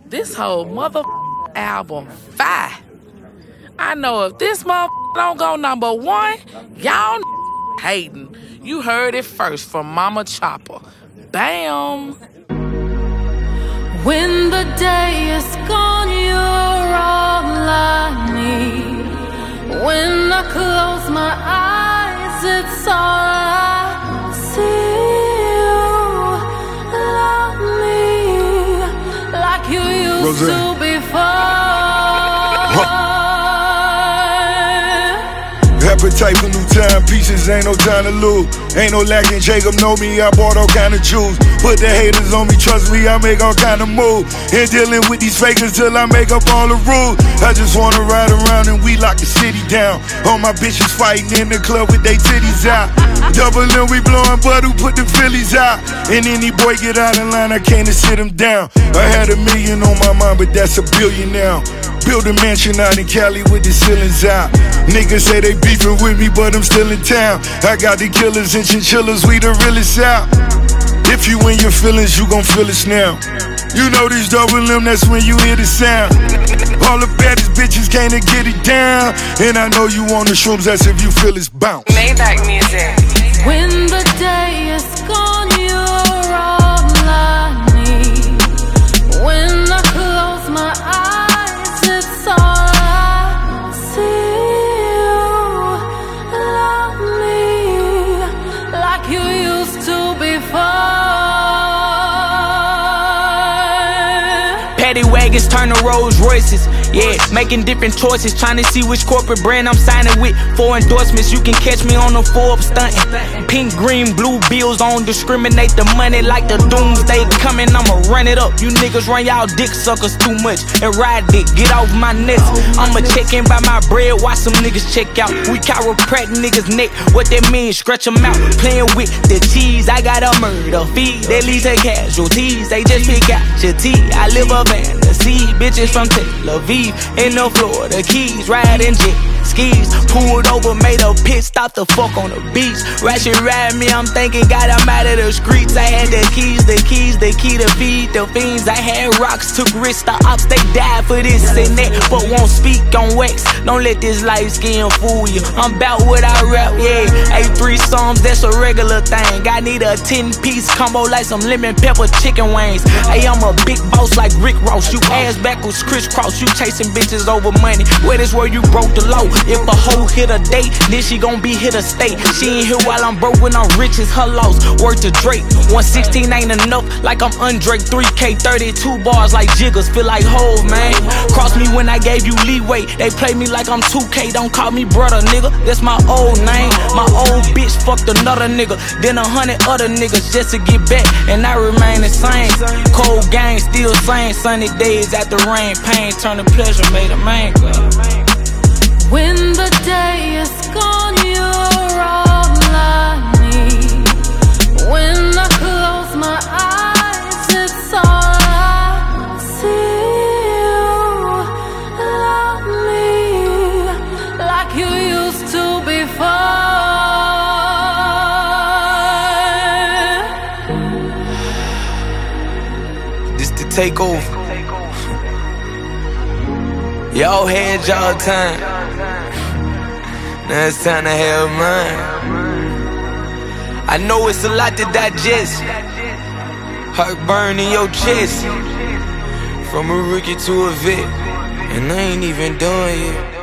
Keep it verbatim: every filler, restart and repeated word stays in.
This whole mother album fire. I know if this mother don't go number one, y'all hating. You heard it first from Mama Chopper. Bam. When the day is gone, you're all I need. When I close my eyes, it's all I see. You love me like you used Rosé. to before. Appetite for new timepieces, ain't no time to lose. Ain't no lacking, Jacob know me, I bought all kind of jewels. Put the haters on me, trust me, I make all kind of moves. And dealing with these fakers till I make up all the rules. I just wanna ride around and we lock the city down. All my bitches fighting in the club with they titties out. Double M, we blowing bud who put the Phillies out. And any boy get out of line, I can't sit him down. I had a million on my mind, but that's a billion now. Build a mansion out in Cali with the ceilings out. Niggas say they beefing with me, but I'm still in town. I got the killers and chinchillas, we the realest out. If you in your feelings, you gon' feel us now. You know this double M, that's when you hear the sound. All the baddest bitches came to get it down. And I know you on the shrooms, that's if you feel it's bounce. Maybach music. When the day is gone, you're all I need. When I close my eyes, it's all I see. You love me like you used to before. Paddy wagons turn to Rolls Royces. Yeah, making different choices, trying to see which corporate brand I'm signing with. For endorsements, you can catch me on the Forbes stunting. Pink, green, blue bills, I don't discriminate the money like the doomsday coming. I'ma run it up. You niggas run y'all dick suckers too much and ride dick. Get off my nuts. I'ma check in by my bread, watch some niggas check out. We chiropractic niggas neck. What that mean? Stretch them out. Playing with the cheese. I got a murder feed. They lead to casualties. They just pick out your teeth. I live a fantasy. Bitches from Tel Aviv. In the Florida Keys, riding jet skis. Pulled over, made a pit stop the fuck on the beach. Ratchet ride me, I'm thinking God, I'm out of the streets. I had the keys, the keys, the key to feed the fiends. I had rocks, took risks, the ops, they died for this and that, but won't speak on wax. Don't let this light skin fool you. I'm bout what I rap, yeah. A three songs, that's a regular thing. I need a ten piece combo like some lemon pepper chicken wings. Hey, I'm a big boss like Rick Ross. You ass backwards, crisscross. You chasing bitches over money. Where this where you broke the law. If a hoe hit a date, then she gon' be hit a state. She ain't here while I'm broke when I'm rich, it's her loss. Word to Drake, one sixteen ain't enough, like I'm Andre. Three K, thirty-two bars like jiggers, feel like Hov, man. Cross me when I gave you leeway. They play me like I'm two K, don't call me brother, nigga. That's my old name. My old bitch fucked another nigga, then a hundred other niggas just to get back, and I remain the same. Cold gang, still same. Sunny days after rain, pain turn to pleasure, made a man go. When the day is gone, you're all I need. When I close my eyes, it's all I see. You love me like you used to before. This the takeover. Y'all had y'all time. Now it's time to have mine. I know it's a lot to digest. Heartburn in your chest. From a rookie to a vet, and I ain't even done yet.